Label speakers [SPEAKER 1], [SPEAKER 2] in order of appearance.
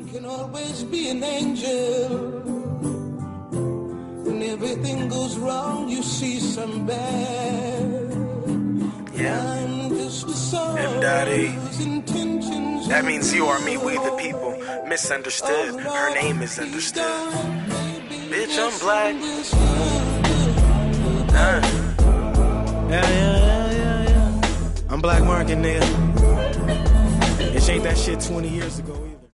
[SPEAKER 1] can always be an angel. When everything goes wrong, you see some bad.
[SPEAKER 2] Yeah.
[SPEAKER 1] I'm just a soul whose intentions.
[SPEAKER 2] That means you are me, we the people. Misunderstood. Her name is understood. Bitch, I'm black. Yeah. I'm Black Market, nigga. It ain't that shit 20 years ago either.